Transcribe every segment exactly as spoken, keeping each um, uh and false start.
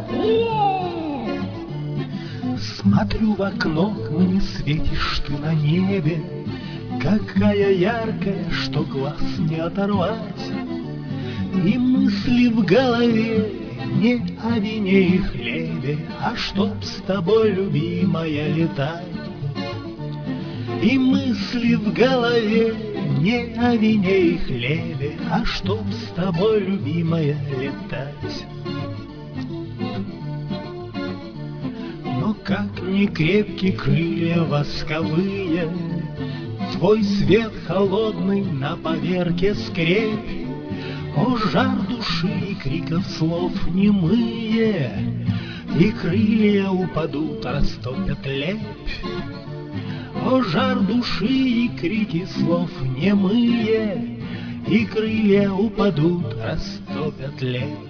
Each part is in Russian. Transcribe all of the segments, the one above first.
привет! Смотрю в окно, мне светишь ты на небе, какая яркая, что глаз не оторвать. И мысли в голове не о вине и хлебе, а чтоб с тобой, любимая, летать. И мысли в голове не о вине и хлебе, а чтоб с тобой, любимая, летать. Но как ни крепки крылья восковые, твой свет холодный на поверке скрепь. О, жар души и криков слов немые, и крылья упадут, растопят лепь. О, жар души и крики слов немые, и крылья упадут, растопят лепь.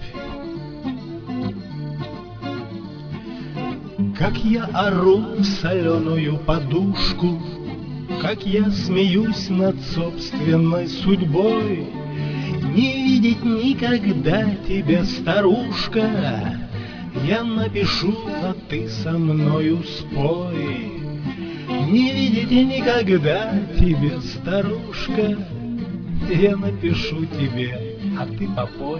Как я ору в соленую подушку, как я смеюсь над собственной судьбой, не видеть никогда тебя, старушка, я напишу, а ты со мною спой. Не видеть никогда тебя, старушка, я напишу тебе, а ты попой.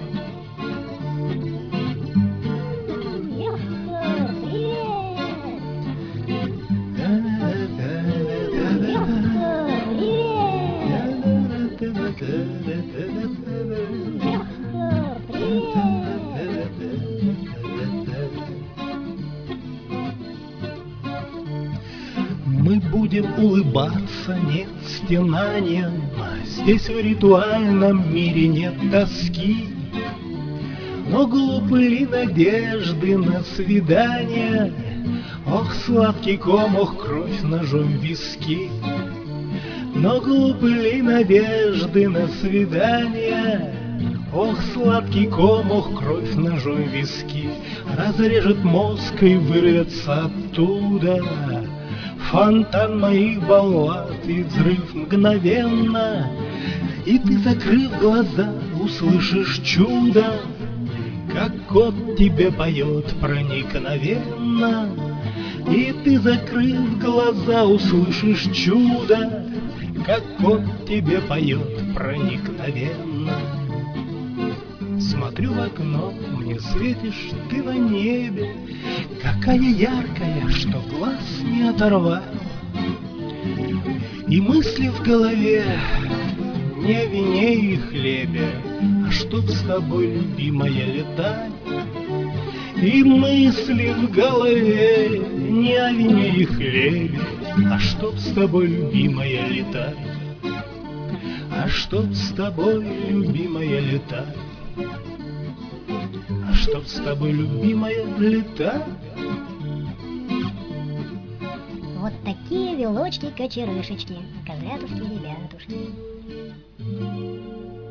Мы будем улыбаться, нет стенанием, здесь в ритуальном мире нет тоски. Но глупы ли надежды на свидание? Ох, сладкий ком, ох, кровь ножом в виски. Но глупы ли надежды на свидание? Ох, сладкий ком, ох, кровь ножом в виски. Разрежет мозг и вырвется оттуда фонтан моих баллад и взрыв мгновенно. И ты, закрыв глаза, услышишь чудо, как кот тебе поет проникновенно. И ты, закрыв глаза, услышишь чудо, как кот тебе поет проникновенно. Смотрю в окно, мне светишь ты на небе, какая яркая, что глаз не оторвать. И мысли в голове не о вине и хлебе, а чтоб с тобой, любимая, летать. И мысли в голове не о вине и хлебе, а чтоб с тобой, любимая, летать. А чтоб с тобой, любимая, летать. А чтоб с тобой, любимая, летать. Вот такие вилочки-кочерышечки, козлятушки-ребятушки.